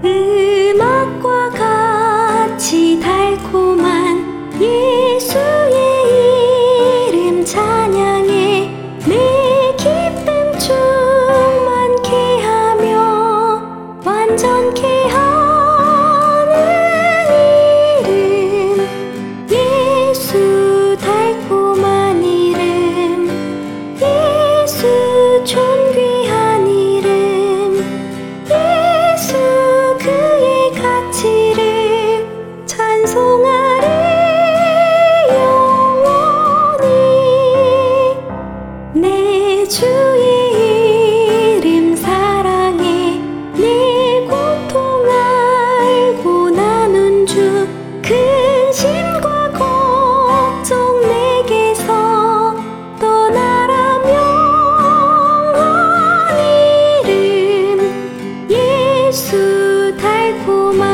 음악과 같이 달콤한 예수의 이름 찬양해 내 기쁨 충만케 하며 완전케 하는 이름 예수 달콤한 이름 예수 존귀한 이름 예수 그의 가치를 찬송하리 영원히 내 주의 이름 사랑해 내 고통 알고 나눈 주 근심과 걱정 내게서 떠나라며 한 이름 예수 달콤한